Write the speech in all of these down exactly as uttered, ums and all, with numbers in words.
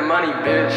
money, bitch.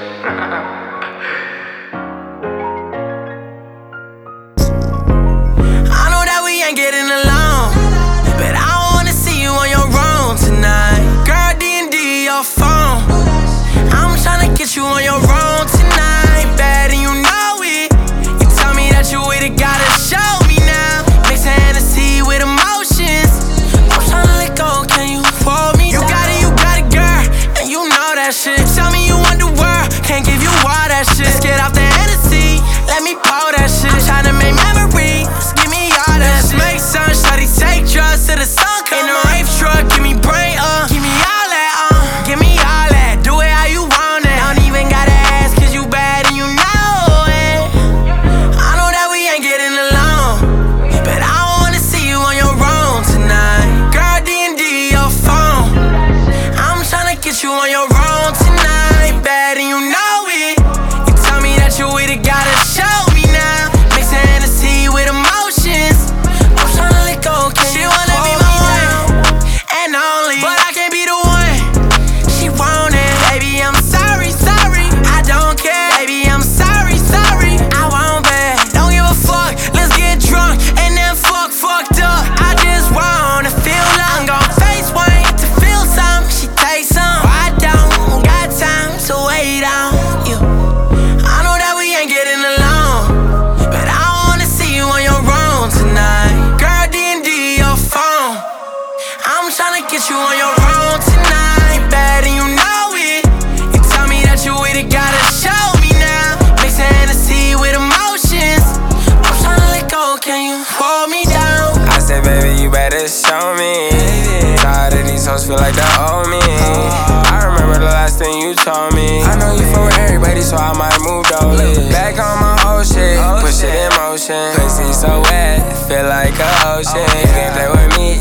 I know that we ain't getting along, but I wanna see you on your own tonight. Girl, D and D your phone. I'm tryna get you on your own tonight. Bad and you know it. You tell me that you with it, gotta show me now. Mix Hennessy with emotions. I'm tryna let go, can you hold me? You got it, you got it, girl, and you know that shit. Tell me you want the world, can't give you all that shit. Let's get off the Hennessy, let me pour that shit. I'm tryna make memories, give me all that shit. Make sun, shawty, take drugs till the sun come. In the rave truck, give me brain, uh give me all that, uh give me all that, do it how you want it. Don't even gotta ask, cause you bad and you know it. I know that we ain't getting along, but I wanna see you on your own tonight. Girl, D and D your phone. I'm tryna get you on your own tonight. Bad and you know it. You tell me that you with it, gotta show me now. Mix Hennessy with emotions. I'm tryna let go, can she wanna be my one and only, but I can't be the one she wanted. Baby, I'm sorry, sorry, I don't care. Baby, I'm sorry, sorry, I won't beg. Don't give a fuck, let's get drunk and then fuck fucked up. I just wanna feel love. I'm gon' face one to feel some. She takes some, I don't got time to wait on you. I know that we ain't getting along, but I wanna see you on your own tonight. Girl, D and D your phone. I'm tryna get you on your own tonight. Bad and you know it. You tell me that you with it, gotta show me now. Mix Hennessy with emotions. I'm tryna let go, can you hold me down? I said, baby, you better show me. Tired of these hoes feel like they owe me. I remember the last thing you told me. I know you fuck with everybody, so I might move those. Back on my old shit, push it in motion. Pussy so wet, feel like a ocean. You can't play with me,